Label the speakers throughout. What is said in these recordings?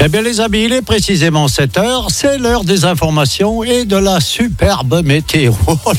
Speaker 1: Eh bien les amis, il est précisément 7h, c'est l'heure des informations et de la superbe météo.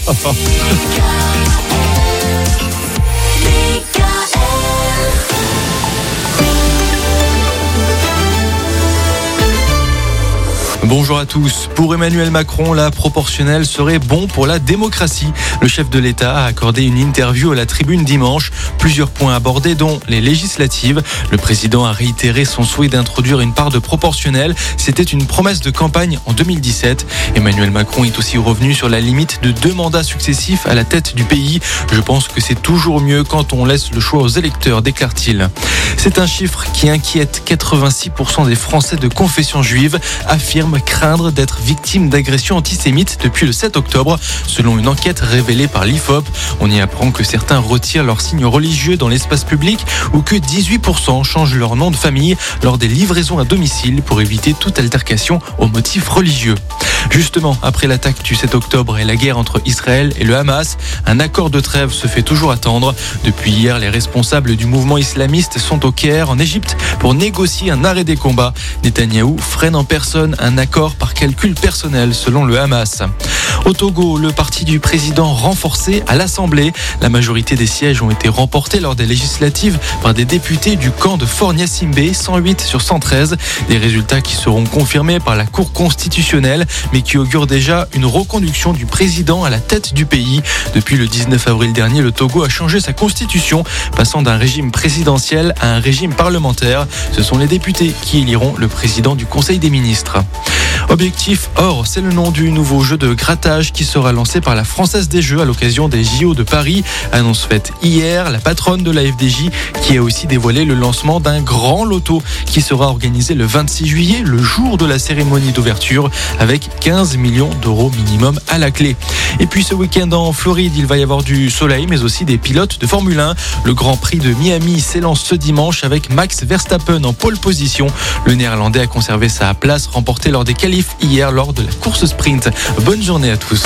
Speaker 2: Bonjour à tous. Pour Emmanuel Macron, la proportionnelle serait bon pour la démocratie. Le chef de l'État a accordé une interview à la Tribune dimanche. Plusieurs points abordés, dont les législatives. Le président a réitéré son souhait d'introduire une part de proportionnelle. C'était une promesse de campagne en 2017. Emmanuel Macron est aussi revenu sur la limite de 2 mandats successifs à la tête du pays. Je pense que c'est toujours mieux quand on laisse le choix aux électeurs, déclare-t-il. C'est un chiffre qui inquiète. 86% des Français de confession juive affirment craindre d'être victimes d'agressions antisémites depuis le 7 octobre, selon une enquête révélée par l'IFOP. On y apprend que certains retirent leurs signes religieux dans l'espace public ou que 18% changent leur nom de famille lors des livraisons à domicile pour éviter toute altercation aux motifs religieux. Justement, après l'attaque du 7 octobre et la guerre entre Israël et le Hamas, un accord de trêve se fait toujours attendre. Depuis hier, les responsables du mouvement islamiste sont au Caire, en Égypte, pour négocier un arrêt des combats. Netanyahou freine en personne un accord par calcul personnel, selon le Hamas. Au Togo, le parti du président renforcé à l'Assemblée. La majorité des sièges ont été remportés lors des législatives par des députés du camp de Fort Gnassingbé, 108 sur 113. Des résultats qui seront confirmés par la Cour constitutionnelle, mais qui augurent déjà une reconduction du président à la tête du pays. Depuis le 19 avril dernier, le Togo a changé sa constitution, passant d'un régime présidentiel à un régime parlementaire. Ce sont les députés qui éliront le président du Conseil des ministres. Objectif Or, c'est le nom du nouveau jeu de grattage qui sera lancé par la Française des Jeux à l'occasion des JO de Paris. Annonce faite hier, la patronne de la FDJ qui a aussi dévoilé le lancement d'un grand loto qui sera organisé le 26 juillet, le jour de la cérémonie d'ouverture, avec 15 millions d'euros minimum à la clé. Et puis ce week-end en Floride, il va y avoir du soleil, mais aussi des pilotes de Formule 1. Le Grand Prix de Miami s'élance ce dimanche avec Max Verstappen en pole position. Le Néerlandais a conservé sa place remportée lors des qualifs hier lors de la course sprint. Bonne journée à tous.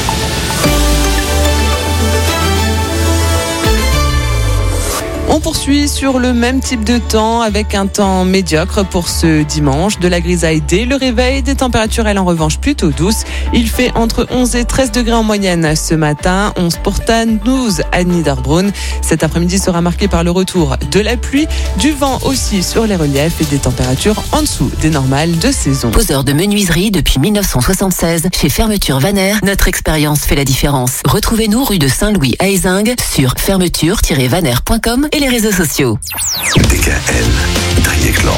Speaker 3: On poursuit sur le même type de temps avec un temps médiocre pour ce dimanche. De la grisaille dès le réveil, des températures elles en revanche plutôt douces. Il fait entre 11 et 13 degrés en moyenne ce matin, 11 pour Tann, 12 à Niederbrunn. Cet après-midi sera marqué par le retour de la pluie, du vent aussi sur les reliefs et des températures en dessous des normales de saison.
Speaker 4: Poseur de menuiserie depuis 1976 chez Fermeture Vanner, notre expérience fait la différence. Retrouvez-nous rue de Saint-Louis à Ézingues sur fermeture-vanner.com et les réseaux sociaux.
Speaker 5: DKL, Dreieckland.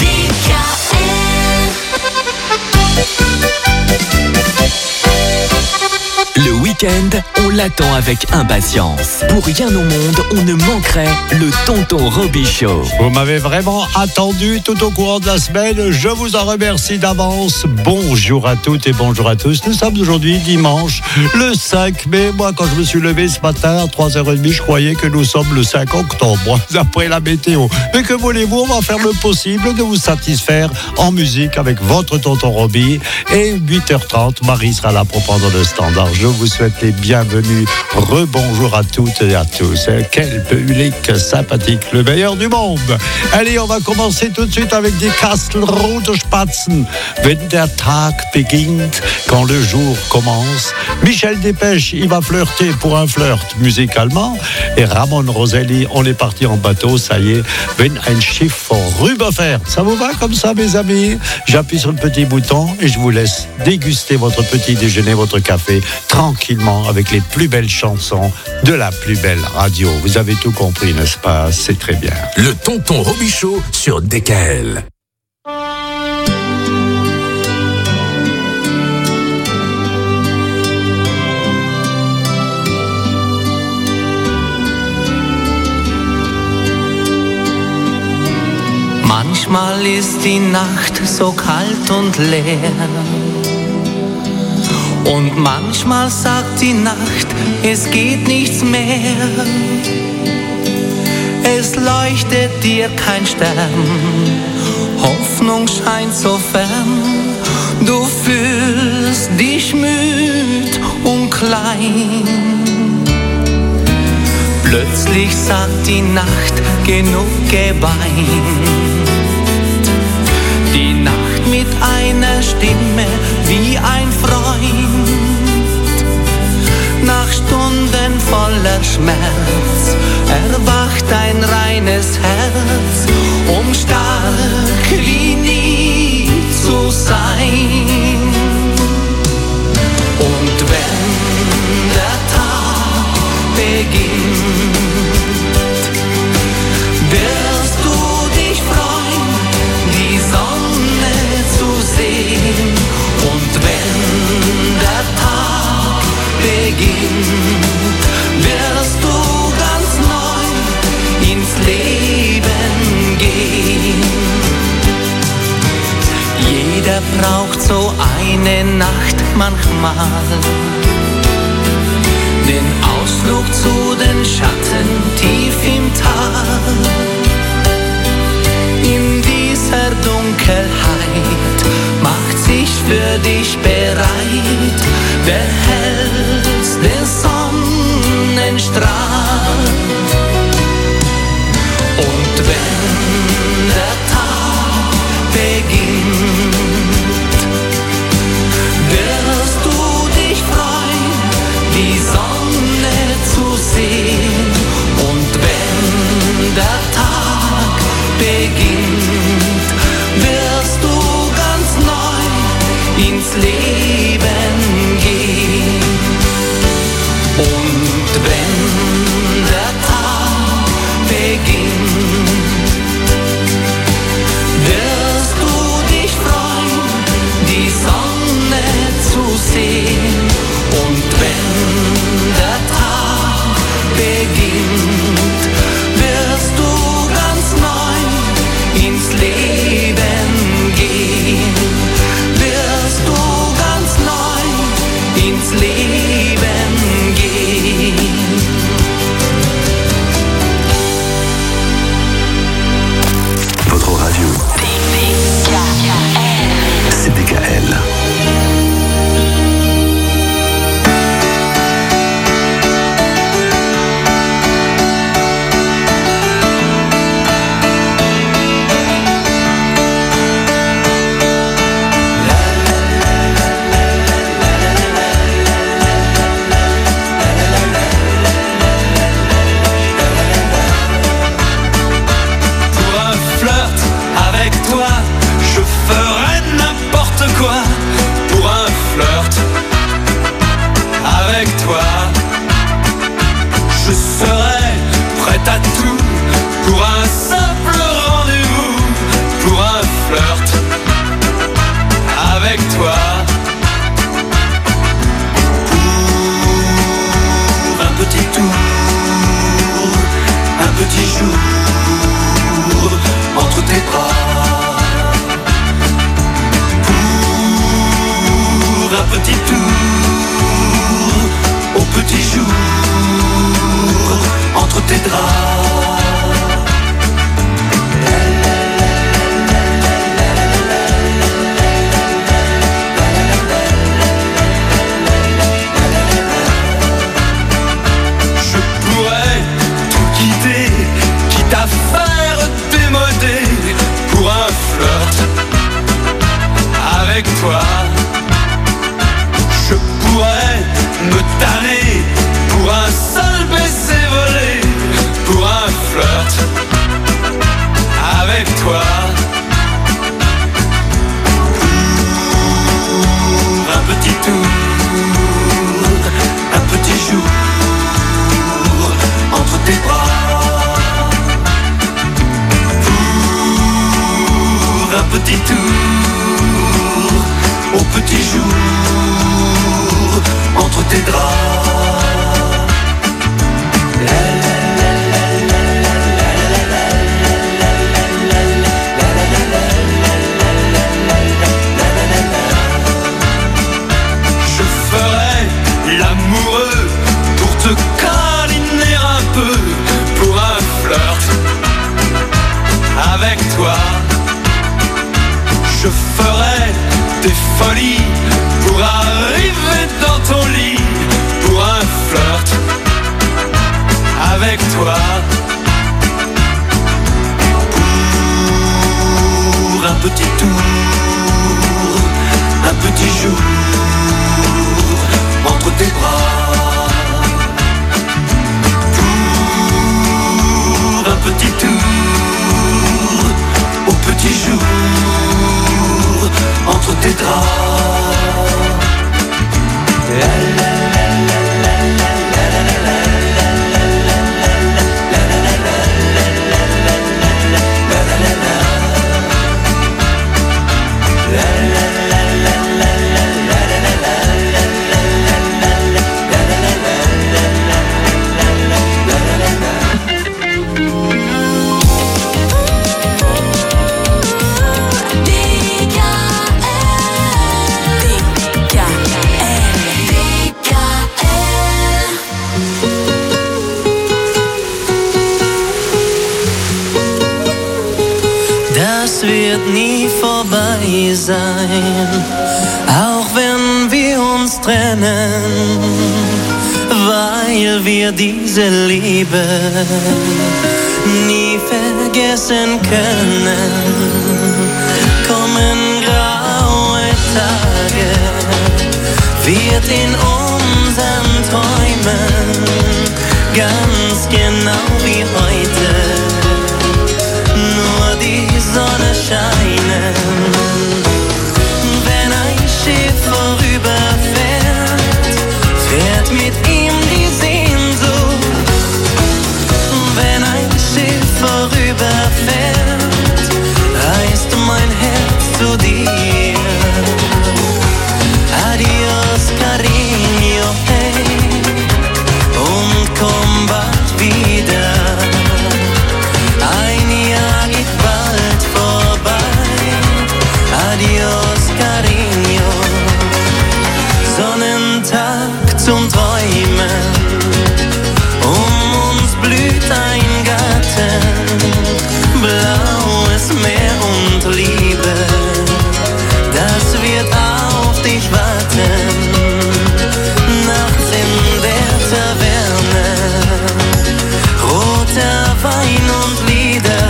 Speaker 5: Le week-end, on l'attend avec impatience. Pour rien au monde, on ne manquerait le Tonton Robichaud.
Speaker 1: Vous m'avez vraiment attendu tout au cours de la semaine. Je vous en remercie d'avance. Bonjour à toutes et bonjour à tous. Nous sommes aujourd'hui dimanche, le 5 mai. Moi, quand je me suis levé ce matin à 3h30, je croyais que nous sommes le 5 octobre, d'après la météo. Mais que voulez-vous, on va faire le possible de vous satisfaire en musique avec votre Tonton Roby. Et 8h30, Marie sera là pour prendre le standard. Je vous souhaite les bienvenus. Rebonjour à toutes et à tous. Quel public sympathique, le meilleur du monde. Allez, on va commencer tout de suite avec die Kastelruther Spatzen. Wenn der Tag beginnt, quand le jour commence. Michel Dépêche, il va flirter pour un flirt musicalement. Et Ramon Roselli, on est parti en bateau, ça y est. Wenn ein Schiff vorüberfährt. Ça vous va comme ça, mes amis? J'appuie sur le petit bouton et je vous laisse déguster votre petit déjeuner, votre café, tranquillement avec les plus belles chansons de la plus belle radio. Vous avez tout compris, n'est-ce pas? C'est très bien.
Speaker 5: Le Tonton Robichaud sur DKL.
Speaker 6: Manchmal ist die Nacht so kalt und leer. Und manchmal sagt die Nacht, es geht nichts mehr. Es leuchtet dir kein Stern, Hoffnung scheint so fern. Du fühlst dich müd und klein. Plötzlich sagt die Nacht, genug geweint. Die Nacht einer Stimme wie ein Freund. Nach Stunden voller Schmerz erwacht ein reines Herz, um stark wie nie zu sein. Und wenn der Tag beginnt, wirst du dich freuen, die Sonne zu sehen. Und wenn der Tag beginnt, wirst du ganz neu ins Leben gehen. Jeder braucht so eine Nacht manchmal, den Ausflug zu den Schatten tief im Tal. In dieser Dunkelheit macht sich für dich bereit der hellste Sonnenstrahl. Und wenn der Tag beginnt, wirst du dich freuen, die Sonne zu sehen. Und wenn der Tag beginnt, wirst du ganz neu ins Leben gehen. Und wenn der Tag beginnt, wirst du dich freuen, die Sonne zu sehen. Und wenn der Tag beginnt, wirst du ganz neu ins Leben gehen. Wirst du ganz neu ins Leben gehen.
Speaker 7: Votre radio. C'est DKL.
Speaker 6: Pour un flirt avec toi, je ferai n'importe quoi. Pour un flirt avec toi, je serai prête à tout. Pour un simple rendez-vous, pour un flirt avec toi. Pour un petit tour, un petit jour entre tes bras. Pour un petit tour, au petit jour entre tes draps. Je pourrais tout quitter, quitte à faire démoder. Pour un flirt avec toi, je pourrais me tanner. Pour un seul baiser volé. Pour un flirt avec toi. Pour un petit tour, un petit jour entre tes bras. Pour un petit tour, au petit jour entre tes draps. Je ferai l'amoureux pour te câliner un peu. Pour un flirt avec toi, je ferai des folies pour arriver dans ton lit. Pour un flirt avec toi. Pour un petit tour, un petit jour entre tes bras, pour un petit tour au petit jour entre tes draps.
Speaker 8: Wird nie vorbei sein, auch wenn wir uns trennen, weil wir diese Liebe nie vergessen können. Kommen graue Tage, wird in unseren Träumen ganz genau wie heute nur die Sonne scheinen. Wenn ein Schiff vorüberfährt, fährt mit ihm die Sehnsucht. Wenn ein Schiff vorüberfährt, reißt mein Herz zu dir. Adios, cariño, hey, und komm bald wieder. Ein Jahr geht bald vorbei. Adios, cariño. Sonnentag zum Träumen. Uns blüht ein Garten. Blaues Meer und Liebe. Das wird auf dich warten. Nachts in der Taverne. Roter Wein und Lieder,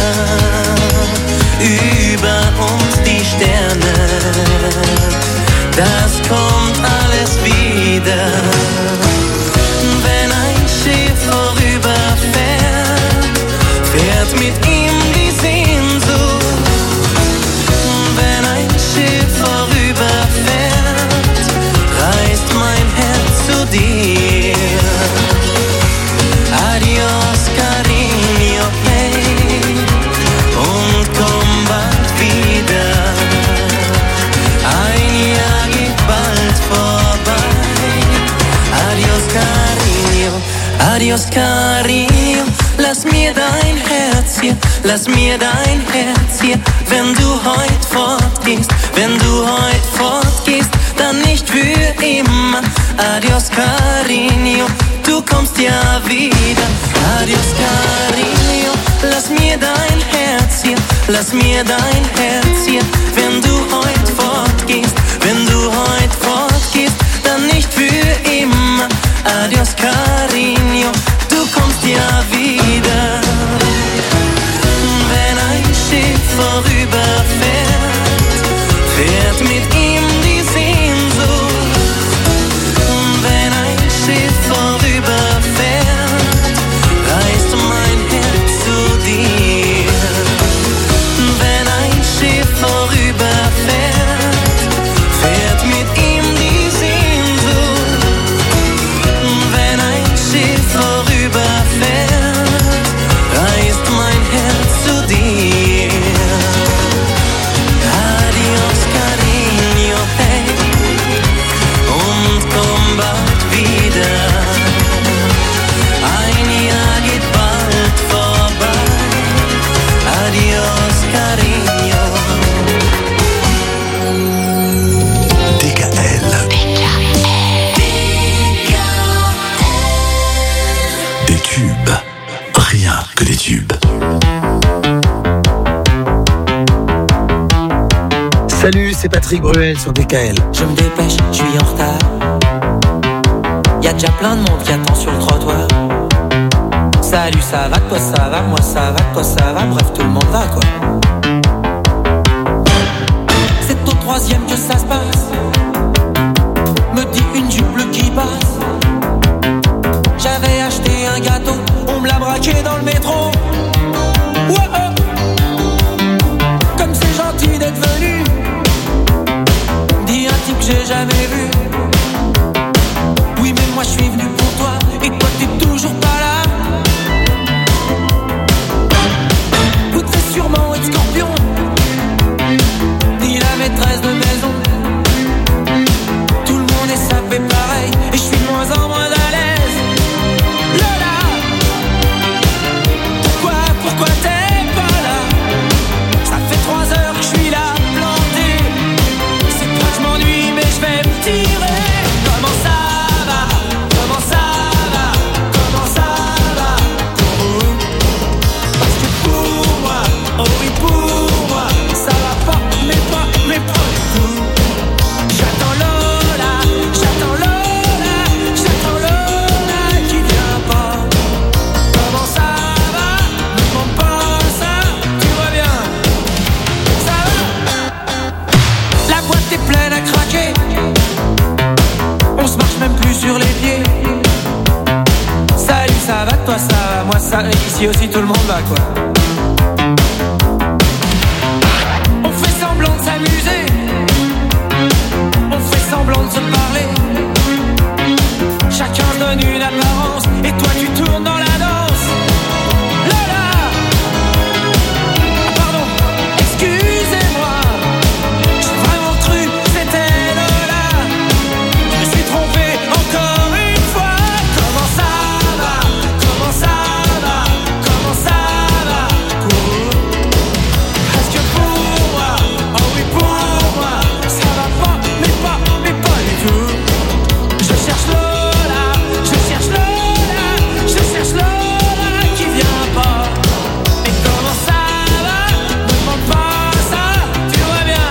Speaker 8: über uns die Sterne, das kommt alles wieder. Wenn ein Schiff vorüberfährt, fährt mit ihm die Sehnsucht. Wenn ein Schiff vorüberfährt, reißt mein Herz zu dir. Adios, cariño, hey, und komm bald wieder. Ein Jahr geht bald vorbei. Adios, cariño, adios, cariño. Lass mir dein Herz hier, lass mir dein Herz hier. Wenn du heut fortgehst, wenn du heut fortgehst, dann nicht für immer. Adios, cariño, du kommst ja wieder. Adios, cariño, lass mir dein Herz hier, lass mir dein Herz hier. Wenn du heut fortgehst, wenn du heut fortgehst, dann nicht für immer. Adios, cariño, du kommst ja wieder. Wenn ein Schiff vorüberfährt, fährt mit ihm die Sehnsucht. Wenn ein Schiff vorüberfährt, reißt mein Herz zu dir. Wenn ein Schiff vorüberfährt, fährt mit ihm die Sehnsucht. Wenn ein Schiff vorüberfährt, reißt mein Herz zu dir. Adios, cariño, hey, und komm bald wieder. Ein Jahr geht bald vorbei. Adios, cariño.
Speaker 7: DKL. Des tubes. Rien que des tubes.
Speaker 9: Salut, c'est Patrick Bruel sur DKL.
Speaker 8: Je me dépêche, je suis en retard. Y'a déjà plein de monde qui attend sur le trottoir. Salut, ça va, toi ça va, moi ça va, toi ça va, bref tout le monde va quoi. C'est au troisième que ça se passe. prévu. Oui, mais moi je suis venu pour toi et toi t'es toujours pas là. Vous très sûrement être scorpion, ni la maîtresse de maison. Tout le monde est sapé pareil et je suis de moins en moins à l'aise. Lola, pourquoi t'es pas là? Ça fait 3 heures que je suis là, planté. C'est pas que je m'ennuie mais je vais me tirer. Comment ça va? Comment ça va? Comment ça va pour vous? Parce que pour moi, oh oui pour moi, ça va pas, mais pas du tout. J'attends Lola, j'attends Lola, j'attends Lola qui vient pas. Comment ça va? Ne demande pas ça, tu vois bien. Ça va? La boîte est pleine à craquer. On se marche même plus sur les pieds. Salut, ça va, toi ça va, moi ça, ici aussi tout le monde va quoi. On fait semblant de s'amuser. On fait semblant de se parler. Chacun se donne une apparence. Et toi tu tournes dans la danse. Lola, ah pardon, excusez-moi. J'ai vraiment cru que c'était Lola. Je me suis trompé encore une fois. Comment ça va? Comment ça va? Comment ça va? Parce que pour moi, oh oui pour moi, ça va pas, mais pas du tout. Je cherche Lola, je cherche Lola, je cherche Lola qui vient pas. Mais comment ça va? Ne demande pas ça, tu vois bien.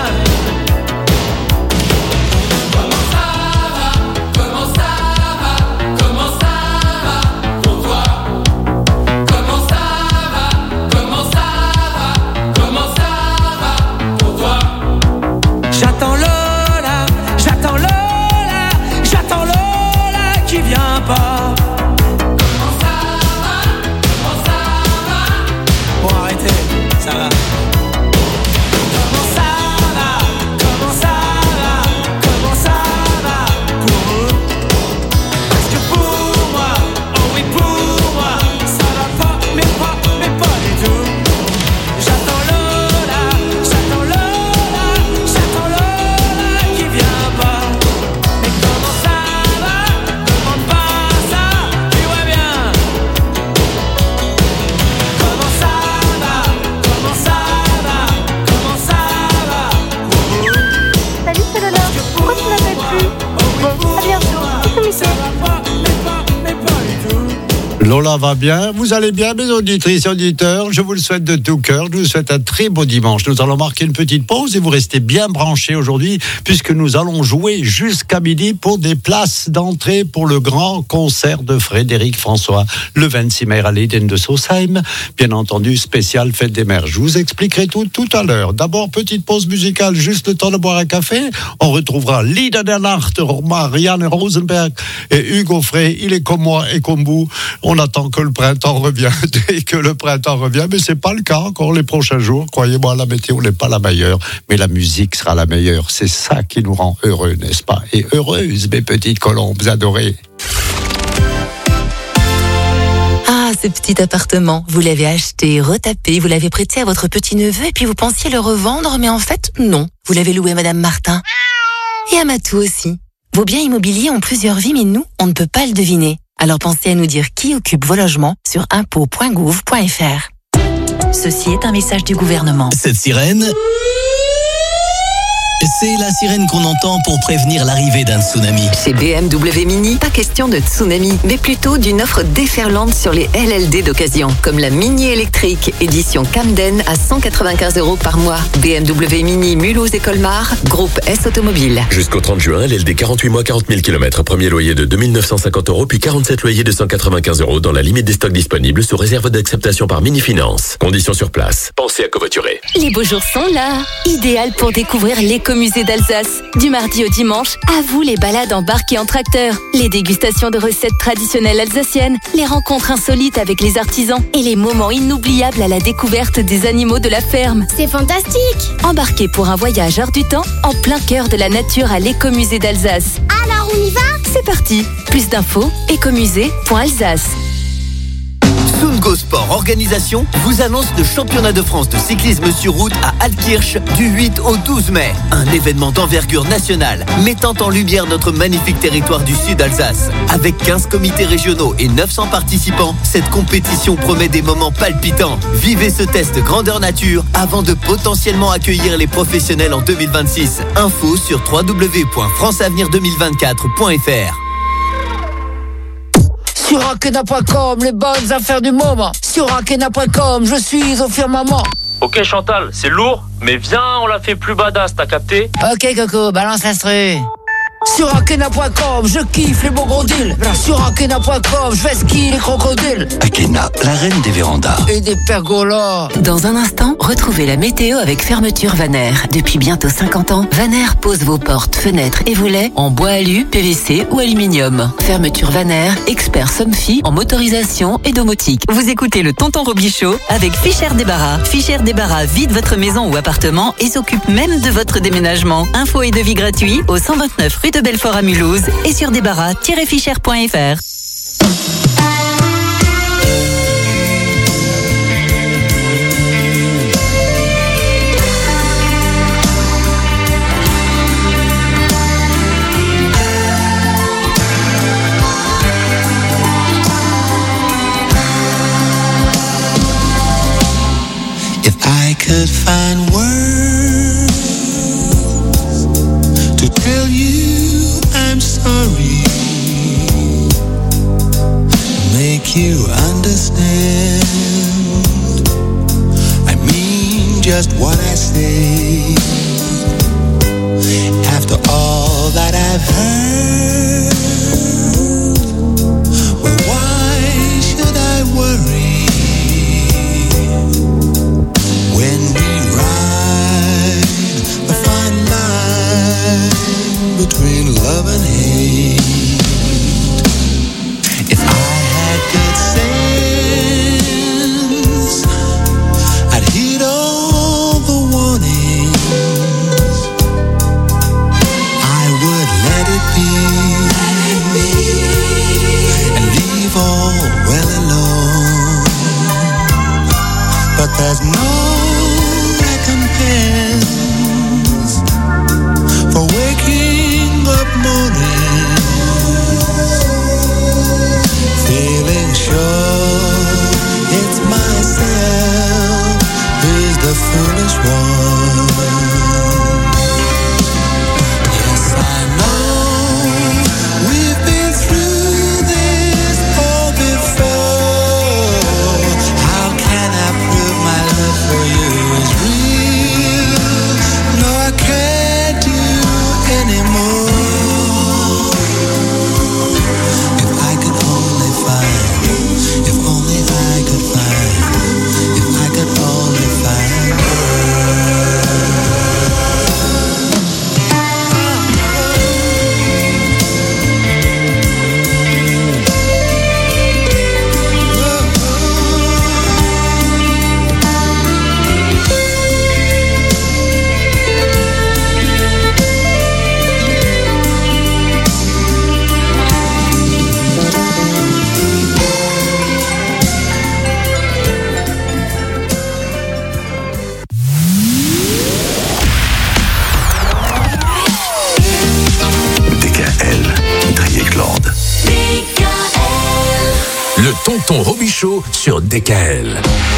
Speaker 8: Comment ça va? Comment ça va? Comment ça va pour toi? Comment ça va? Comment ça va? Comment ça va pour toi? J'attends Lola, j'attends Lola, j'attends Lola qui vient pas. Comment ça va? Comment ça va? Bon arrêtez, ça va. Comment ça va? Comment ça va? Comment ça va pour vous? Parce que pour moi, oh oui pour moi, ça va pas, mais pas du tout. J'attends Lola, j'attends Lola, j'attends Lola qui vient pas. Mais comment ça va? Ne demande pas ça, tu vois bien. Comment ça va? Comment ça va? Comment ça va pour vous?
Speaker 10: Salut, c'est Lola. Pourquoi tu m'appelles plus? Bon, à bientôt. Bisous,
Speaker 8: Ça va pas, mais pas du tout.
Speaker 1: Lola va bien, vous allez bien mes auditrices et auditeurs, je vous le souhaite de tout cœur, je vous souhaite un très beau dimanche. Nous allons marquer une petite pause et vous restez bien branchés aujourd'hui puisque nous allons jouer jusqu'à midi pour des places d'entrée pour le grand concert de Frédéric François le 26 mai à l'Eden de Sausheim, bien entendu spécial Fête des Mères. Je vous expliquerai tout à l'heure. D'abord petite pause musicale, juste le temps de boire un café. On retrouvera Lieder der Nacht, Marianne Rosenberg et Hugo Frey. Il est comme moi et comme vous. On attend que le printemps revienne et que le printemps revient, mais c'est pas le cas encore les prochains jours. Croyez-moi, la météo n'est pas la meilleure, mais la musique sera la meilleure. C'est ça qui nous rend heureux, n'est-ce pas? Et heureuses, mes petites colombes adorées.
Speaker 4: Ah, ce petit appartement, vous l'avez acheté, retapé, vous l'avez prêté à votre petit-neveu et puis vous pensiez le revendre, mais en fait, non. Vous l'avez loué à Madame Martin. Et à Matou aussi. Vos biens immobiliers ont plusieurs vies, mais nous, on ne peut pas le deviner. Alors pensez à nous dire qui occupe vos logements sur impôts.gouv.fr. Ceci est un message du gouvernement.
Speaker 5: Cette sirène, c'est la sirène qu'on entend pour prévenir l'arrivée d'un tsunami.
Speaker 4: Chez BMW Mini, pas question de tsunami, mais plutôt d'une offre déferlante sur les LLD d'occasion, comme la Mini électrique édition Camden à 195 € par mois. BMW Mini Mulhouse et Colmar, groupe S Automobile.
Speaker 11: Jusqu'au 30 juin, LLD 48 mois, 40 000 km. Premier loyer de 2 950 €, puis 47 loyers de 195 € dans la limite des stocks disponibles sous réserve d'acceptation par Mini-Finance. Conditions sur place. Pensez à covoiturer.
Speaker 12: Les beaux jours sont là. Idéal pour découvrir l'écologie l'écomusée d'Alsace. Du mardi au dimanche, à vous les balades embarquées en tracteur, les dégustations de recettes traditionnelles alsaciennes, les rencontres insolites avec les artisans et les moments inoubliables à la découverte des animaux de la ferme.
Speaker 13: C'est fantastique!
Speaker 12: Embarquez pour un voyage hors du temps, en plein cœur de la nature à l'écomusée d'Alsace.
Speaker 13: Alors on y va?
Speaker 12: C'est parti! Plus d'infos, écomusée.alsace.
Speaker 14: Sungo Sport Organisation vous annonce le championnat de France de cyclisme sur route à Altkirch du 8 au 12 mai. Un événement d'envergure nationale mettant en lumière notre magnifique territoire du Sud Alsace. Avec 15 comités régionaux et 900 participants, cette compétition promet des moments palpitants. Vivez ce test grandeur nature avant de potentiellement accueillir les professionnels en 2026. Info sur www.franceavenir2024.fr.
Speaker 15: Sur Akena.com, les bonnes affaires du moment. Sur Akena.com, je suis au firmament.
Speaker 16: Ok Chantal, c'est lourd, mais viens, on la fait plus badass, t'as capté?
Speaker 15: Ok Coco, balance l'instru. Sur Akena.com, je kiffe les beaux gros deals. Sur Akena.com, je vais skier les crocodiles.
Speaker 7: Akena, la reine des vérandas.
Speaker 15: Et des pergolas.
Speaker 4: Dans un instant, retrouvez la météo avec Fermeture Vaner. Depuis bientôt 50 ans, Vaner pose vos portes, fenêtres et volets en bois alu, PVC ou aluminium. Fermeture Vaner, expert Somfy en motorisation et domotique.
Speaker 17: Vous écoutez le Tonton Robichaud avec Fischer Débarras. Fischer Débarras vide votre maison ou appartement et s'occupe même de votre déménagement. Info et devis gratuits au 129 rue de Belfort à Mulhouse et sur débarras-fischer.fr.
Speaker 18: If I could find words to tell you I'm sorry, make you understand, I mean just what I say. After all that I've heard, well, why should I worry when we ride the fine line between love and hate? If I had good sense, I'd heed all the warnings. I would let it be and leave all well alone. But there's no recompense for waking up mornings feeling sure it's myself who's the foolish one. Yes, I know we've been through this all before. How can I prove my love for you is real? No, I can't do anymore. If I could only find, if only I could find, if I could only find her.
Speaker 7: DKL, Dreieckland. Le Tonton Robichaud sur DKL.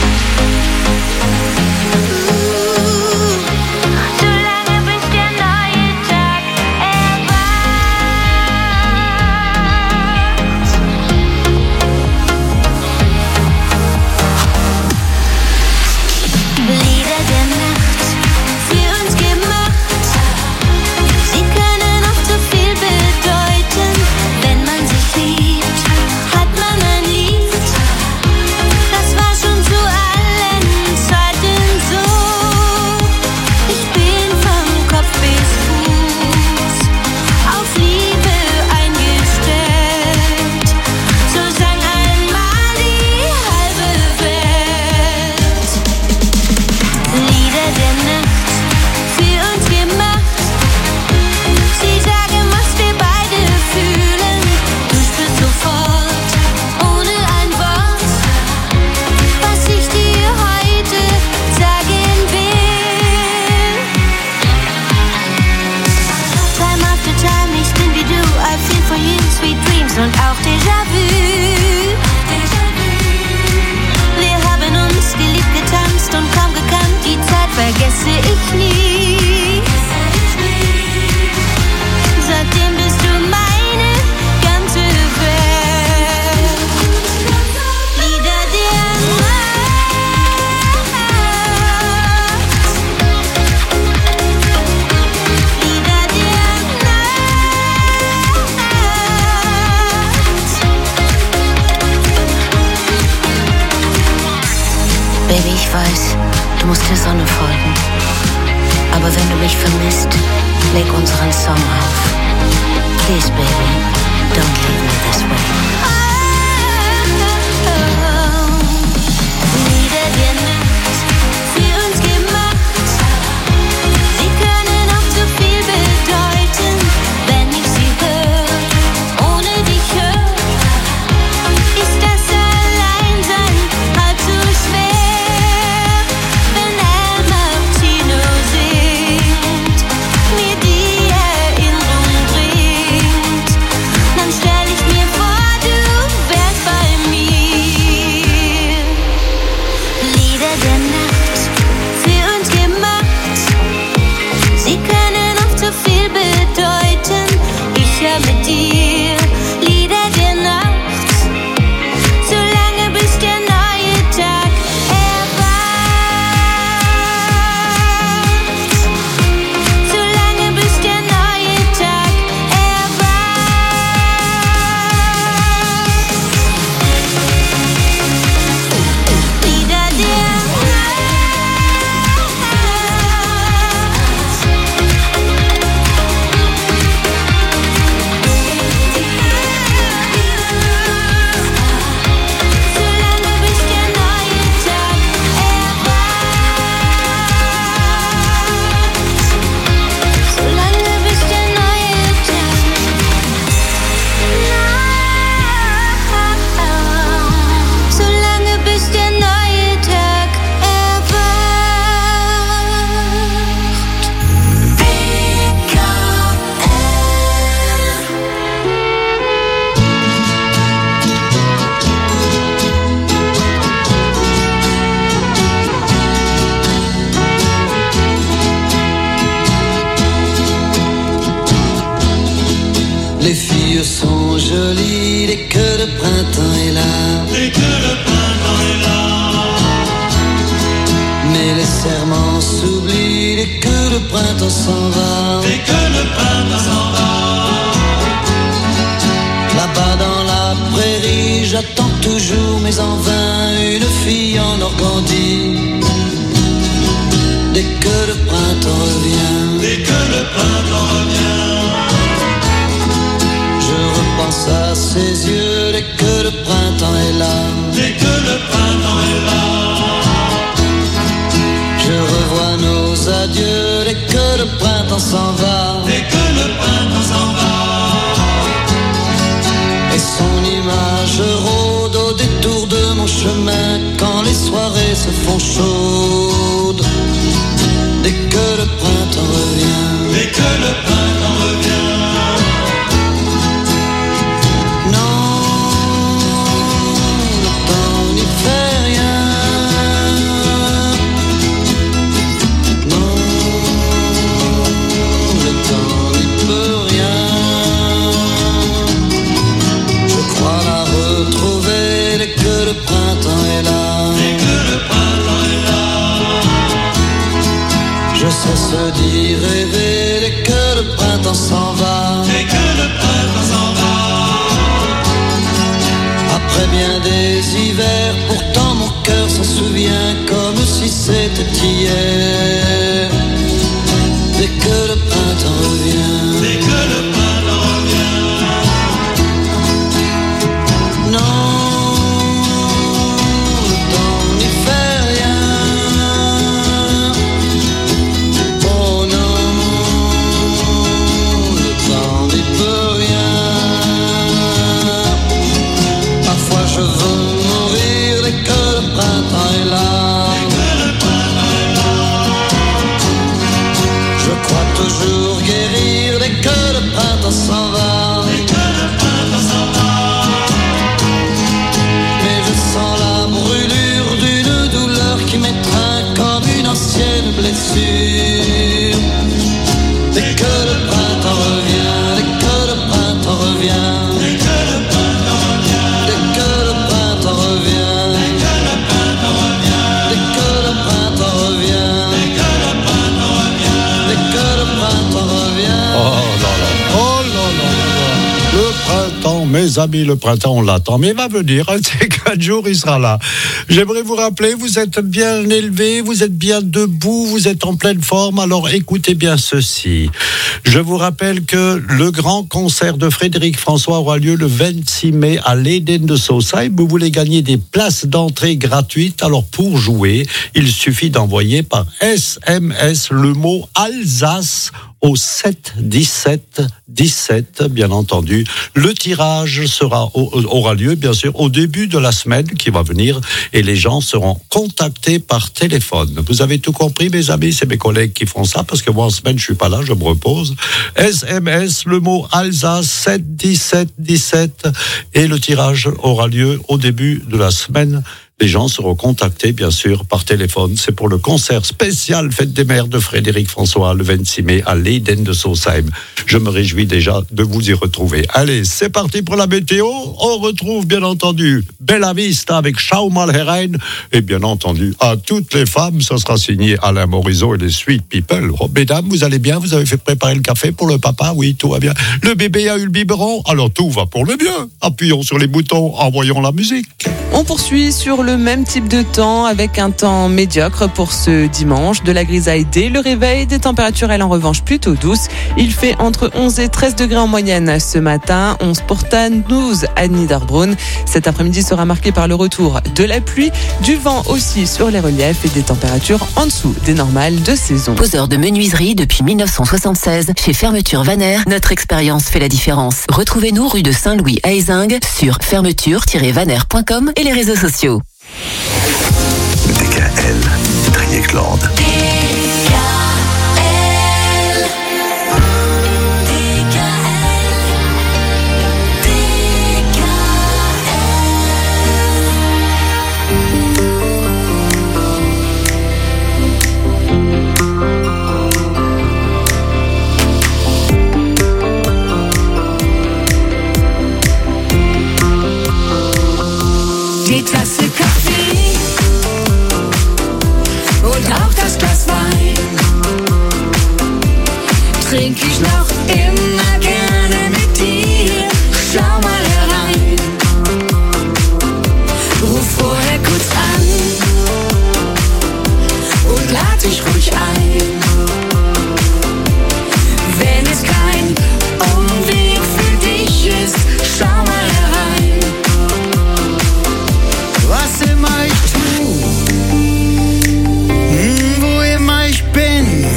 Speaker 19: Lieder der Nacht, für uns gemacht. Sie können oft so viel bedeuten. Wenn man sich liebt, hat man ein Lied. Das war schon zu allen Zeiten. weiß, du musst der Sonne folgen. Aber wenn du mich vermisst, leg unseren Song auf. Please, baby, don't leave me this way. Lieder der Nacht, für uns gemacht. Sie können auch zu viel bedeuten, wenn ich sie höre. Ohne dich höre, ist das Alleinsein halb so schwer. Wenn El Martino singt, mir die Erinnerung bringt, dann stell ich mir vor, du wärst bei mir. Lieder der Nacht, für uns gemacht. Sie können oft so viel bedeuten. Ich hör mit dir Lieder der Nacht, solange bis der neue Tag erwacht. Solange bis der neue Tag erwacht. Lieder der solange bis der neue Tag erwacht. Solange bis der neue Tag solange bis der neue Tag
Speaker 8: Les filles sont jolies dès que le printemps est là. Dès que le printemps est là. Mais les serments s'oublient dès que le printemps s'en va. Dès que le printemps s'en va. Là-bas dans la prairie, j'attends toujours, mais en vain, une fille en Organdie. Dès que le printemps revient. Dès que le printemps revient. Je repense à ses yeux dès que le printemps est là. Dès que le printemps est là. Je revois nos adieux dès que le printemps s'en va. Dès que le printemps s'en va. Et son image rôde au détour de mon chemin quand les soirées se font chaudes. Dès que le printemps revient. Dès que le printemps revient. Je cesse d'y rêver dès que le printemps s'en va. Dès que le printemps s'en va. Après bien des hivers, pourtant mon cœur s'en souvient comme si c'était hier. Dès que le printemps revient. Dès que le printemps revient. Non. Toujours guérir dès que le printemps s'en va. Dès que le printemps s'en va. Mais je sens la brûlure d'une douleur qui m'étreint comme une ancienne blessure. Dès que le printemps revient, dès que le printemps revient. Dès que le printemps revient. Dès que le printemps revient. Dès que le printemps revient. Dès que le printemps revient. Dès que le printemps revient. Dès que le printemps revient.
Speaker 1: Oh là là, oh là là là là. Le printemps, mes amis, le printemps, on l'attend. Mais il va venir, un de ces 4 jours, il sera là. J'aimerais vous rappeler, vous êtes bien élevés, vous êtes bien debout, vous êtes en pleine forme. Alors écoutez bien ceci. Je vous rappelle que le grand concert de Frédéric François aura lieu le 26 mai à l'Eden de Sausheim. Vous voulez gagner des places d'entrée gratuites. Alors pour jouer, il suffit d'envoyer par SMS le mot Alsace au 7 17 17, bien entendu. Le tirage aura lieu, bien sûr, au début de la semaine qui va venir et les gens seront contactés par téléphone. Vous avez tout compris, mes amis? C'est mes collègues qui font ça parce que moi, en semaine, je suis pas là, je me repose. SMS, le mot Alsace, 7 17 17 et le tirage aura lieu au début de la semaine. Les gens seront contactés, bien sûr, par téléphone. C'est pour le concert spécial Fête des Mères de Frédéric François, le 26 mai, à l'Eden de Sausheim. Je me réjouis déjà de vous y retrouver. Allez, c'est parti pour la météo. On retrouve, bien entendu, Bella Vista avec Schau mal herein. Et bien entendu, à toutes les femmes, ça sera signé Alain Morisot et les Sweet People. Oh, mesdames, vous allez bien? Vous avez fait préparer le café pour le papa? Oui, tout va bien. Le bébé a eu le biberon? Alors tout va pour le mieux. Appuyons sur les boutons, envoyons la musique.
Speaker 3: On poursuit sur le même type de temps avec un temps médiocre pour ce dimanche, de la grisaille dès le réveil, des températures elles en revanche plutôt douces. Il fait entre 11 et 13 degrés en moyenne ce matin, 11 pour Tann, 12 à Niederbrunn. Cet après-midi sera marqué par le retour de la pluie, du vent aussi sur les reliefs et des températures en dessous des normales de saison.
Speaker 17: Poseur de menuiserie depuis 1976 chez Fermeture Vanner, notre expérience fait la différence. Retrouvez-nous rue de Saint-Louis à Ézingue sur fermeture-vanner.com et les réseaux sociaux.
Speaker 7: DKL, Trier-Claude.
Speaker 8: Die Tasse Kaffee und auch das Glas Wein trink ich noch immer gerne mit dir. Schau mal herein, ruf vorher kurz an und lad dich ruhig ein. Wenn es kein Umweg für dich ist, schau mal herein. Was immer ich tu, wo immer ich bin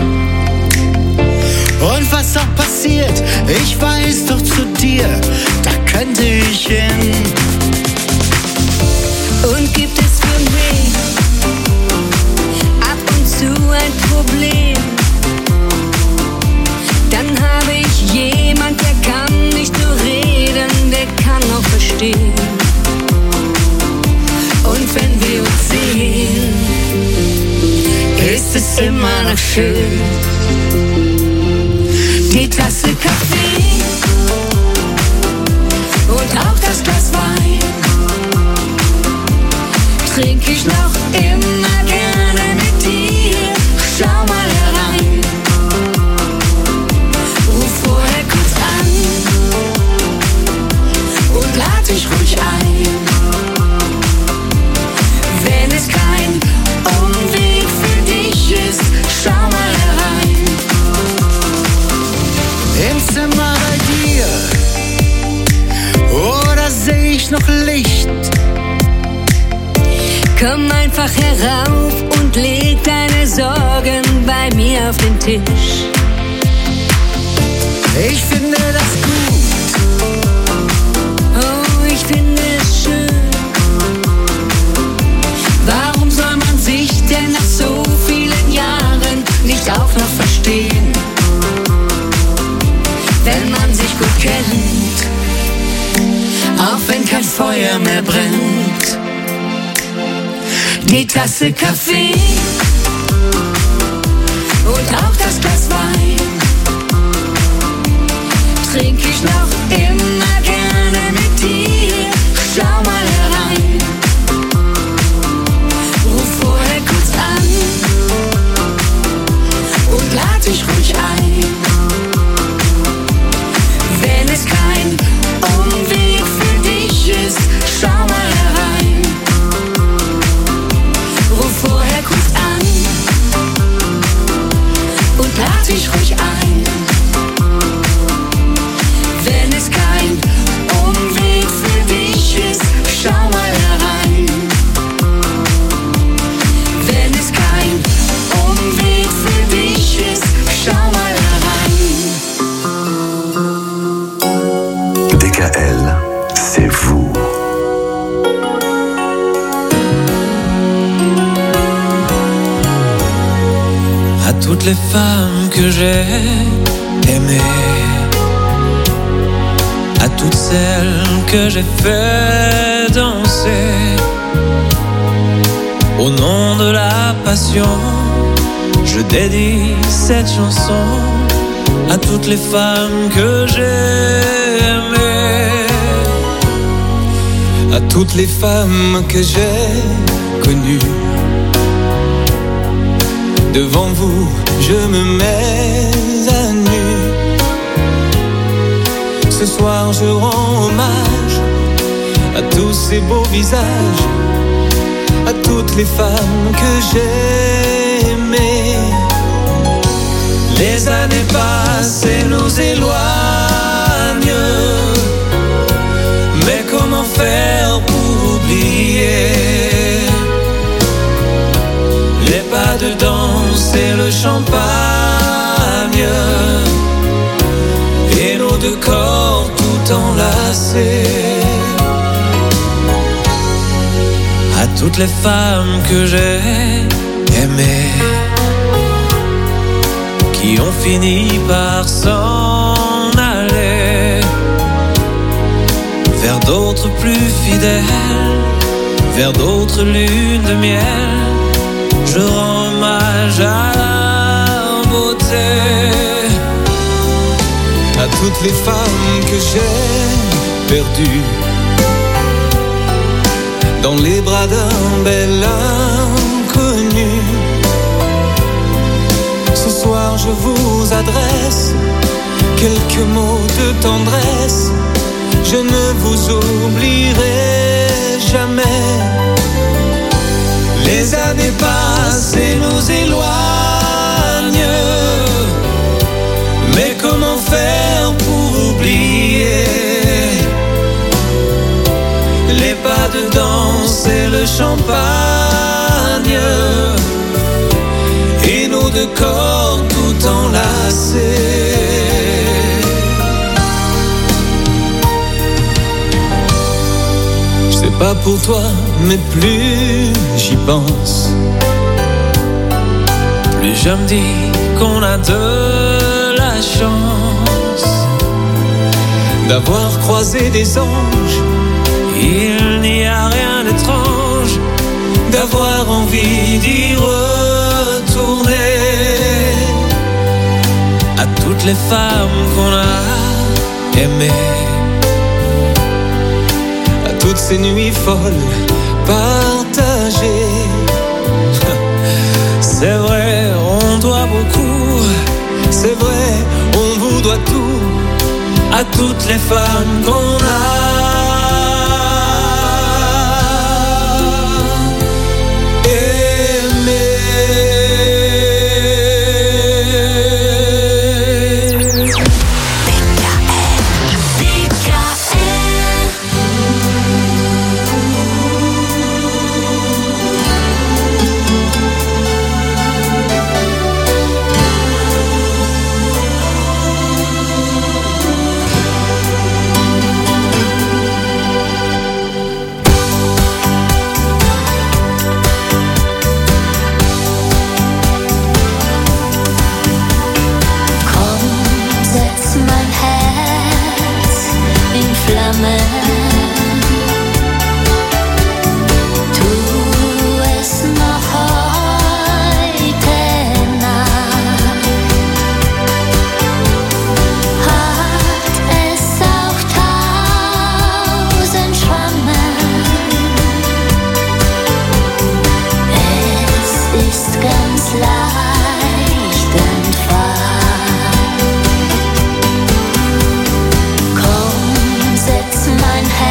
Speaker 8: und was auch passiert, ich weiß doch zu dir, da könnte ich hin. Und gibt es für mich ab und zu ein Problem, dann habe ich jemand, der kann nicht nur reden, der kann auch verstehen. Und wenn wir uns sehen, ist es immer noch schön. Die Tasse Kaffee und auch das Glas Wein trink ich noch immer gerne mit dir. Schau mal herein, ruf vorher kurz an und lad dich ruhig ein. Wenn es kein Umweg für dich ist, schau mal herein. Im Zimmer bei dir, oder seh ich noch Licht? Komm einfach herauf und leg deine Sorgen bei mir auf den Tisch. Ich finde das gut, oh, ich finde es schön. Warum soll man sich denn nach so vielen Jahren nicht auch noch verstehen? Wenn man sich gut kennt, auch wenn kein Feuer mehr brennt. Die Tasse Kaffee und auch das Glas Wein trink ich noch immer gerne mit dir. Schau mal herein, ruf vorher kurz an und lad dich ruhig ein. Wenn es kein
Speaker 7: DKL, c'est vous.
Speaker 6: À toutes les femmes que j'ai aimées, à toutes celles que j'ai fait danser, au nom de la passion, je dédie cette chanson à toutes les femmes que j'ai aimées, à toutes les femmes que j'ai connues. Devant vous, je me mets à nu. Ce soir, je rends hommage à tous ces beaux visages, à toutes les femmes que j'ai aimées. Les années passées nous éloignent, mais comment faire pour oublier les pas de danse et le champagne et nos deux corps tout enlacés. À toutes les femmes que j'ai aimées, qui ont fini par s'en aller vers d'autres plus fidèles, vers d'autres lunes de miel, je rends hommage à la beauté. À toutes les femmes que j'ai perdues dans les bras d'un bel inconnu. Ce soir je vous adresse quelques mots de tendresse. Je ne vous oublierai jamais. Les années passées nous éloignent, mais comment faire pour oublier les pas de danse et le champagne et nos deux corps tout enlacés. C'est pas pour toi, mais plus j'y pense, plus je me dis qu'on a de la chance d'avoir croisé des anges. Il n'y a rien d'étrange d'avoir envie d'y retourner. À toutes les femmes qu'on a aimées, toutes ces nuits folles partagées. C'est vrai, on doit beaucoup. C'est vrai, on vous doit tout. À toutes les femmes qu'on a
Speaker 19: Komm, setz mein Herz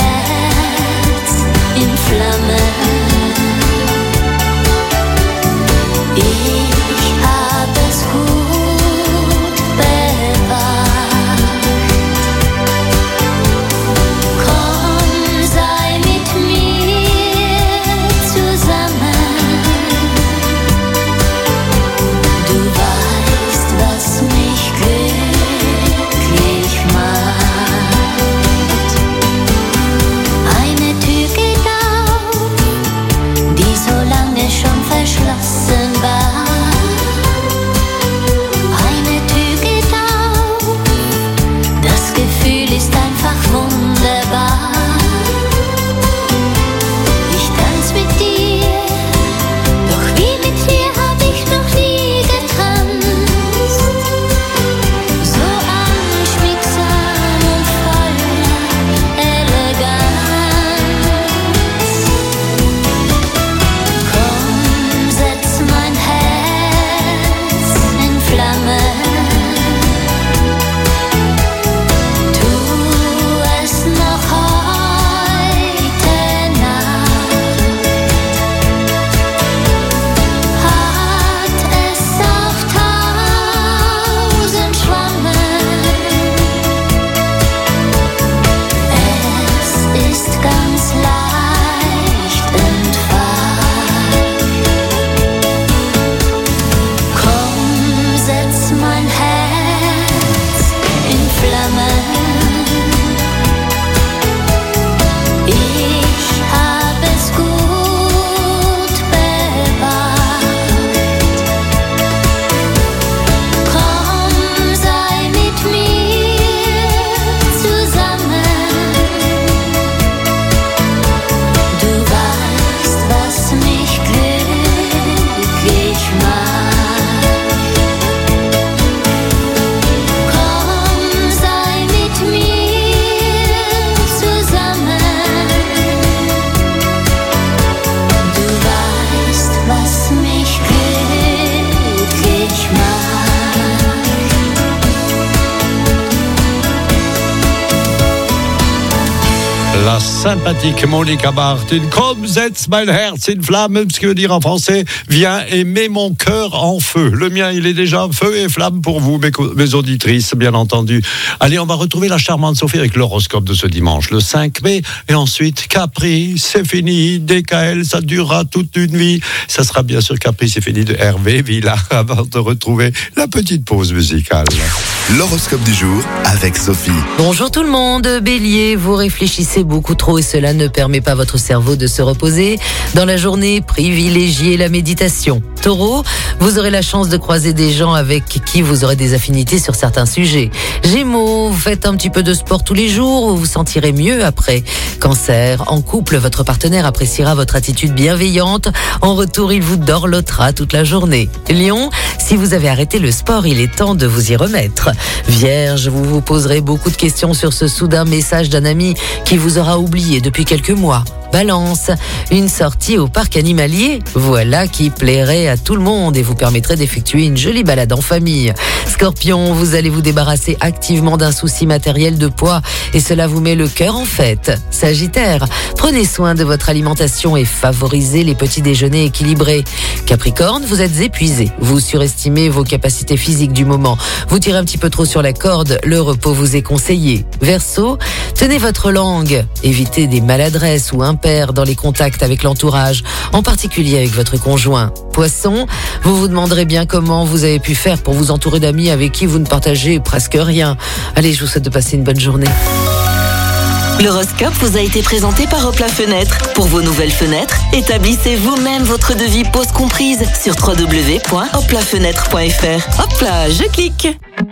Speaker 1: La sympathique Monica Martin, comme setz mein Herz in Flammen, ce qui veut dire en français, viens et mets mon cœur en feu. Le mien, il est déjà feu et flamme pour vous, mes auditrices, bien entendu. Allez, on va retrouver la charmante Sophie avec l'horoscope de ce dimanche, le 5 mai. Et ensuite, Capri, c'est fini. DKL, ça durera toute une vie. Ça sera bien sûr Capri, c'est fini de Hervé Villa, avant de retrouver la petite pause musicale.
Speaker 13: L'horoscope du jour avec Sophie.
Speaker 15: Bonjour tout le monde, Bélier, vous réfléchissez beaucoup trop et cela ne permet pas à votre cerveau de se reposer. Dans la journée, privilégiez la méditation. Taureau, vous aurez la chance de croiser des gens avec qui vous aurez des affinités sur certains sujets. Gémeaux, vous faites un petit peu de sport tous les jours, vous vous sentirez mieux après. Cancer, en couple, votre partenaire appréciera votre attitude bienveillante. En retour, il vous dorlotera toute la journée. Lion, si vous avez arrêté le sport, il est temps de vous y remettre. Vierge, vous vous poserez beaucoup de questions sur ce soudain message d'un ami qui vous aura oublié depuis quelques mois. Balance, une sortie au parc animalier, voilà qui plairait à tout le monde et vous permettrait d'effectuer une jolie balade en famille. Scorpion, vous allez vous débarrasser activement d'un souci matériel de poids et cela vous met le cœur en fête. Sagittaire, prenez soin de votre alimentation et favorisez les petits déjeuners équilibrés. Capricorne, vous êtes épuisé, vous surestimez vos capacités physiques du moment, vous tirez un petit peu trop sur la corde, le repos vous est conseillé. Verseau, tenez votre langue, évitez des maladresses ou impairs dans les contacts avec l'entourage, en particulier avec votre conjoint. Poisson, vous vous demanderez bien comment vous avez pu faire pour vous entourer d'amis avec qui vous ne partagez presque rien. Allez, je vous souhaite de passer une bonne journée.
Speaker 17: L'horoscope vous a été présenté par Hop la Fenêtre. Pour vos nouvelles fenêtres, établissez vous-même votre devis pose comprise sur www.hoplafenêtre.fr. Hop là, je clique.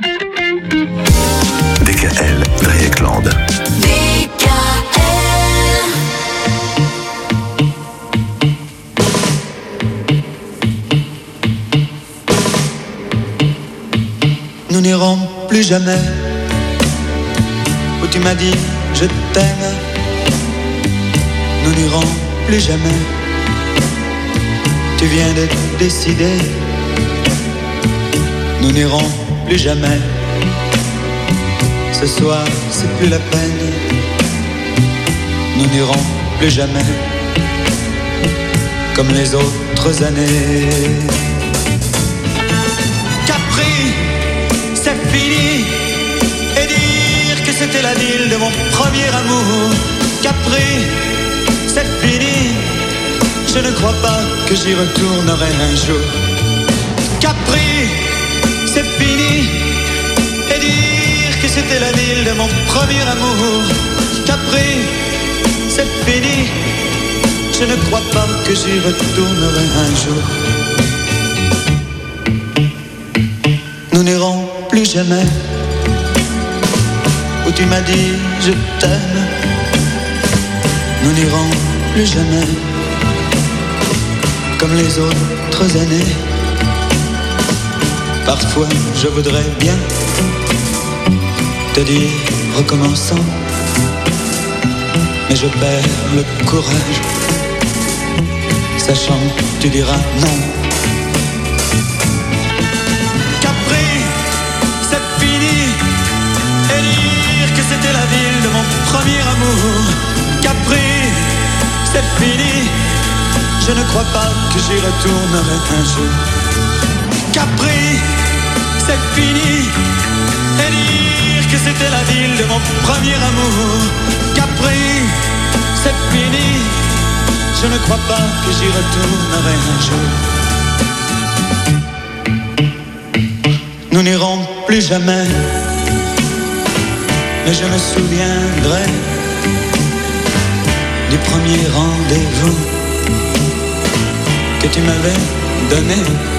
Speaker 13: DKL, Dreieckland.
Speaker 18: Nous n'irons plus jamais où tu m'as dit je t'aime. Nous n'irons plus jamais. Tu viens de décider. Nous n'irons plus jamais. Ce soir c'est plus la peine. Nous n'irons plus jamais comme les autres années. Capri, c'est fini. Et dire que c'était la ville de mon premier amour. Capri, c'est fini. Je ne crois pas que j'y retournerai un jour. Capri, c'est fini. Et dire que c'était la ville de mon premier amour. Capri, c'est fini. Je ne crois pas que j'y retournerai un jour. Nous n'irons plus jamais où tu m'as dit je t'aime. Nous n'irons plus jamais comme les autres années. Parfois je voudrais bien te dire recommençons, mais je perds le courage, sachant que tu diras non. C'était la ville de mon premier amour. Capri, c'est fini. Je ne crois pas que j'y retournerai un jour. Capri, c'est fini. Et dire que c'était la ville de mon premier amour. Capri, c'est fini. Je ne crois pas que j'y retournerai un jour. Nous n'irons plus jamais. Mais je me souviendrai du premier rendez-vous que tu m'avais donné.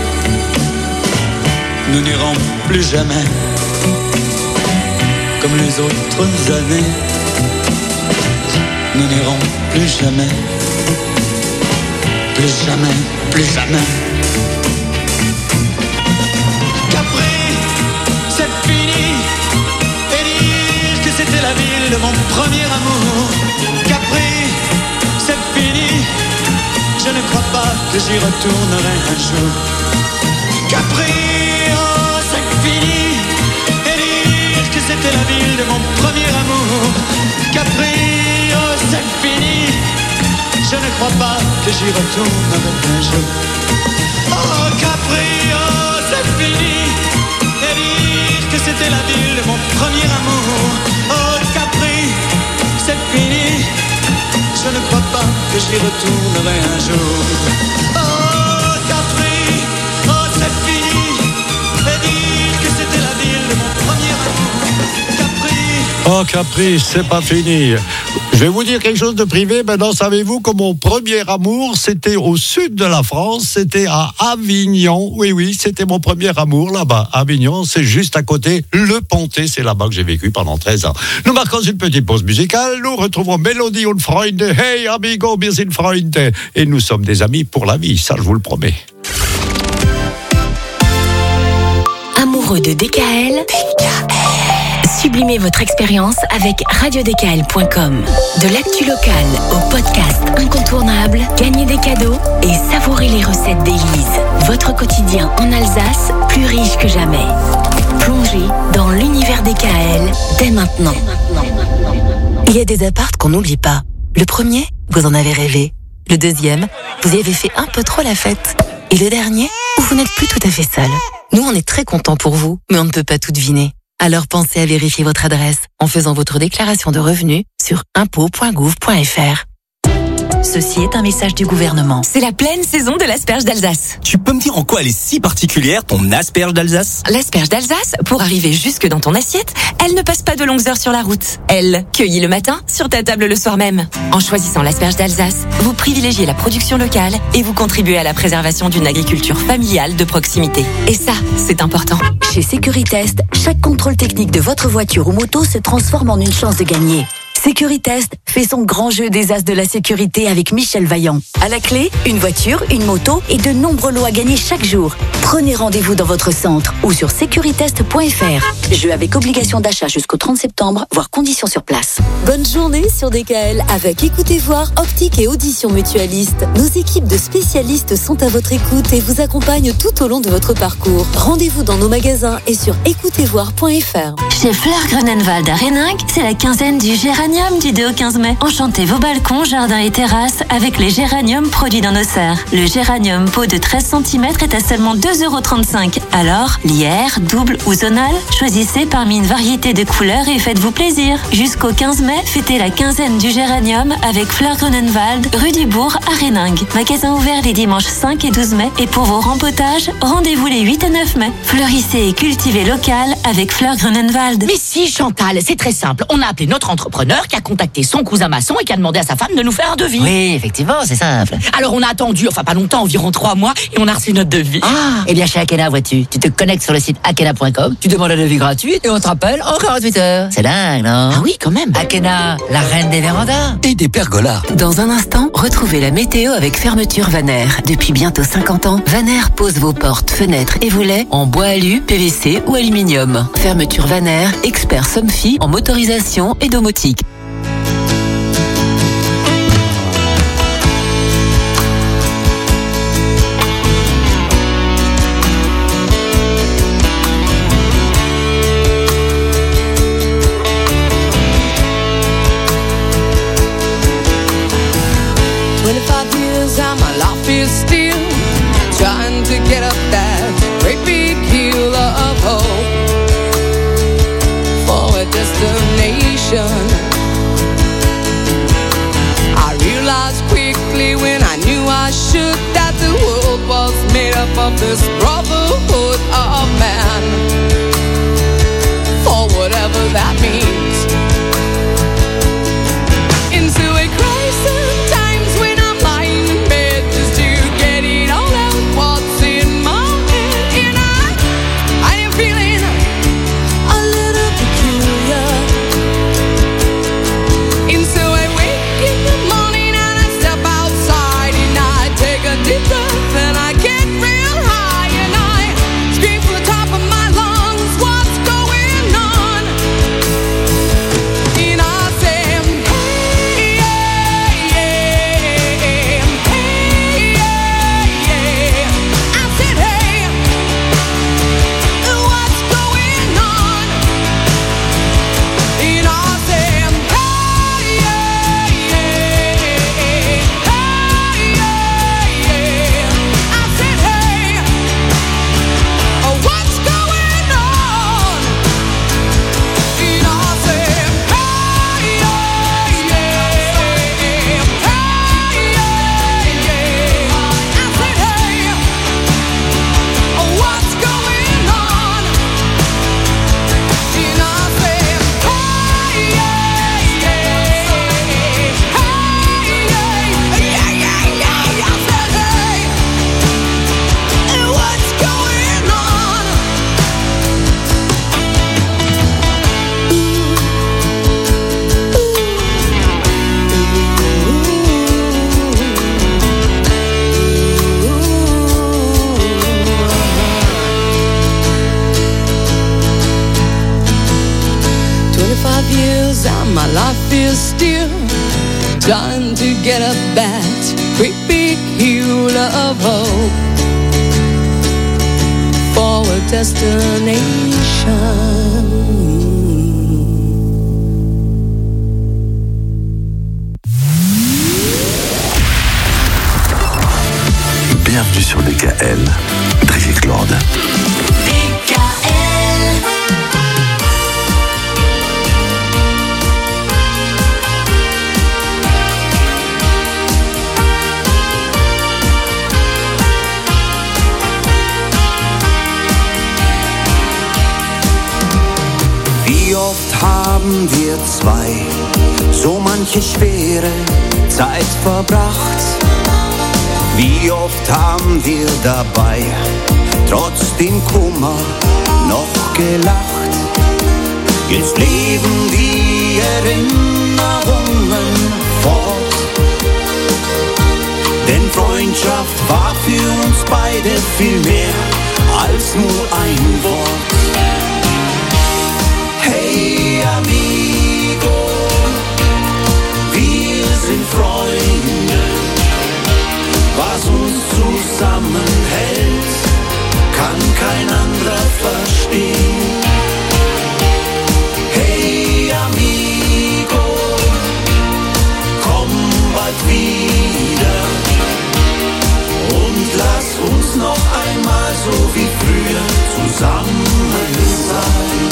Speaker 18: Nous n'irons plus jamais comme les autres années. Nous n'irons plus jamais, plus jamais, plus jamais. C'était la ville de mon premier amour. Capri, c'est fini. Je ne crois pas que j'y retournerai un jour. Capri, oh, c'est fini. Et dire que c'était la ville de mon premier amour. Capri, oh, crois pas que j'y retournerai un jour. Oh Capri, oh c'est fini. Et dire que c'était la ville de mon premier amour. Oh Capri, c'est fini. Je ne crois pas que j'y retournerai un jour. Oh Capri, oh c'est fini. Et dire que c'était la ville de mon premier amour. Capri.
Speaker 1: Oh Capri, c'est pas fini. Je vais vous dire quelque chose de privé. Maintenant, savez-vous que mon premier amour, c'était au sud de la France, c'était à Avignon. Oui, c'était mon premier amour là-bas. Avignon, c'est juste à côté. Le Pontet, c'est là-bas que j'ai vécu pendant 13 ans. Nous marquons une petite pause musicale. Nous retrouvons Melody und Freunde. Hey, amigo, wir sind Freunde. Et nous sommes des amis pour la vie, ça je vous le promets.
Speaker 20: Amoureux de DKL, sublimez votre expérience avec radiodkl.com. De l'actu locale au podcast incontournable, gagnez des cadeaux et savourez les recettes d'Élise. Votre quotidien en Alsace, plus riche que jamais. Plongez dans l'univers DKL dès maintenant.
Speaker 4: Il y a des apparts qu'on n'oublie pas. Le premier, vous en avez rêvé. Le deuxième, vous y avez fait un peu trop la fête. Et le dernier, où vous n'êtes plus tout à fait seul. Nous, on est très contents pour vous, mais on ne peut pas tout deviner. Alors pensez à vérifier votre adresse en faisant votre déclaration de revenus sur impôts.gouv.fr. Ceci est un message du gouvernement.
Speaker 20: C'est la pleine saison de l'asperge d'Alsace.
Speaker 21: Tu peux me dire en quoi elle est si particulière, ton asperge d'Alsace ?
Speaker 20: L'asperge d'Alsace, pour arriver jusque dans ton assiette, elle ne passe pas de longues heures sur la route. Elle, cueillie le matin, sur ta table le soir même. En choisissant l'asperge d'Alsace, vous privilégiez la production locale et vous contribuez à la préservation d'une agriculture familiale de proximité. Et ça, c'est important.
Speaker 22: Chez Sécuritest, chaque contrôle technique de votre voiture ou moto se transforme en une chance de gagner. Sécuritest fait son grand jeu des as de la sécurité avec Michel Vaillant. À la clé, une voiture, une moto et de nombreux lots à gagner chaque jour. Prenez rendez-vous dans votre centre ou sur securitest.fr. Jeu avec obligation d'achat jusqu'au 30 septembre, voire conditions sur place.
Speaker 23: Bonne journée sur DKL avec Écoutez Voir, Optique et Audition Mutualiste. Nos équipes de spécialistes sont à votre écoute et vous accompagnent tout au long de votre parcours. Rendez-vous dans nos magasins et sur écoutezvoir.fr.
Speaker 24: Chez Fleur Grunenwald à Réninck, c'est la quinzaine du géranium du 2 au 15 mai. Enchantez vos balcons, jardins et terrasses avec les géraniums produits dans nos serres. Le géranium pot de 13 cm est à seulement 2,35 €. Alors, lierre, double ou zonal, choisissez parmi une variété de couleurs et faites-vous plaisir. Jusqu'au 15 mai, fêtez la quinzaine du géranium avec Fleur Grunenwald, rue du Bourg à Réninck. Magasin ouvert les dimanches 5 et 12 mai. Et pour vos rempotages, rendez-vous les 8 et 9 mai. Fleurissez et cultivez local avec Fleur Grunenwald.
Speaker 25: Mais si, Chantal, c'est très simple. On a appelé notre entrepreneur qui a contacté son cousin maçon et qui a demandé à sa femme de nous faire un devis.
Speaker 26: Oui, effectivement, c'est simple.
Speaker 25: Alors on a attendu, enfin pas longtemps, environ 3 mois, et on a reçu notre devis.
Speaker 26: Ah, eh bien chez Akena, vois-tu, tu te connectes sur le site akena.com, tu demandes un devis gratuit et on te rappelle en 48 heures. C'est dingue, non?
Speaker 25: Ah oui, quand même.
Speaker 26: Akena, la reine des vérandas
Speaker 21: et des pergolas.
Speaker 20: Dans un instant, retrouvez la météo avec Fermeture Vaner. Depuis bientôt 50 ans, Vaner pose vos portes, fenêtres et volets en bois alu, PVC ou aluminium. Fermeture Vaner, expert Somfy en motorisation et domotique.
Speaker 27: Of this brotherhood of man, for whatever that means. Into a crisis times when I'm lying in bed just to get it all out what's in my head. And I am feeling a little peculiar. And so I wake in the morning and I step outside and I take a deep breath and I get real high and I dear. Time to get up that great big hill of hope for a destination.
Speaker 7: Bienvenue sur DKL, Driéclande.
Speaker 8: Wie oft haben wir zwei so manche schwere Zeit verbracht? Wie oft haben wir dabei trotz dem Kummer noch gelacht? Jetzt leben die Erinnerungen fort, denn Freundschaft war für uns beide viel mehr als nur ein Wort. Hey amigo, wir sind Freunde. Was uns zusammenhält, kann kein anderer verstehen. Hey amigo, komm bald wieder und lass uns noch einmal so wie früher zusammen sein.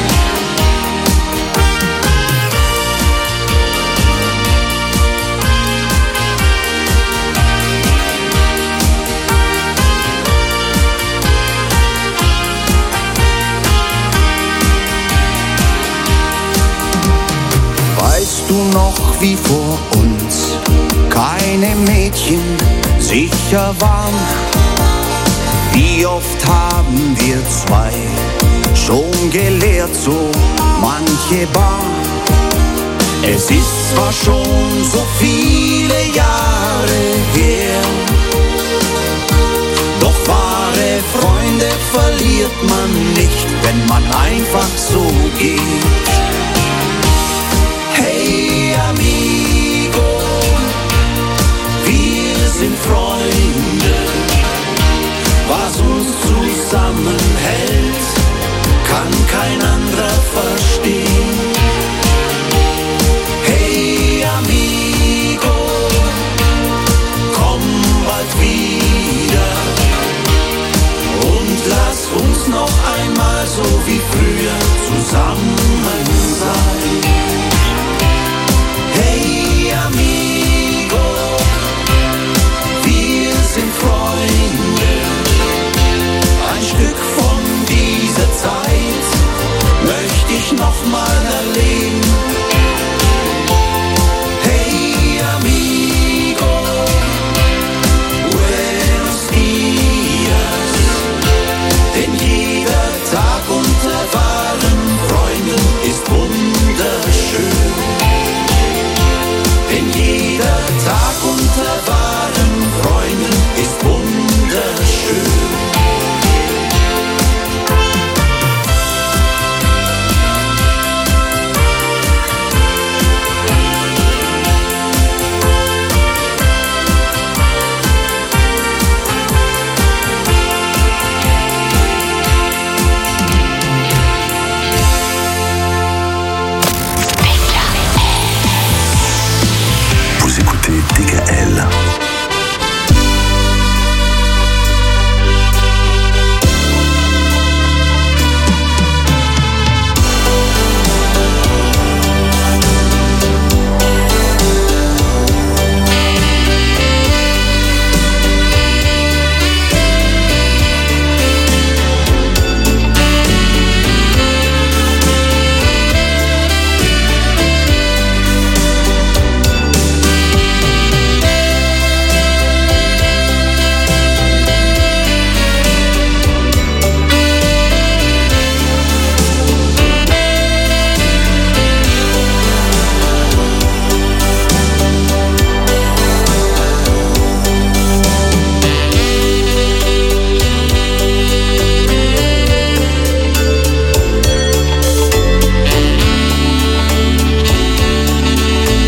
Speaker 8: Weißt du noch, wie vor uns keine Mädchen sicher waren? Wie oft haben wir zwei schon gelehrt, so manche Bar? Es ist zwar schon so viele Jahre her, doch wahre Freunde verliert man nicht, wenn man einfach so geht. Hey amigo, wir sind Freunde. Was uns zusammenhält, kann kein anderer verstehen. Hey amigo, komm bald wieder und lass uns noch einmal so wie früher zusammen sein. Hey amigo, wir sind Freunde. Ein Stück von dieser Zeit möchte ich noch mal erleben. Hey amigo, buenos dias. Denn jeder Tag unter wahren Freunden ist wunderschön. Denn jeder Tag unter wahren Freunden ist wunderschön.
Speaker 7: Vous écoutez DKL.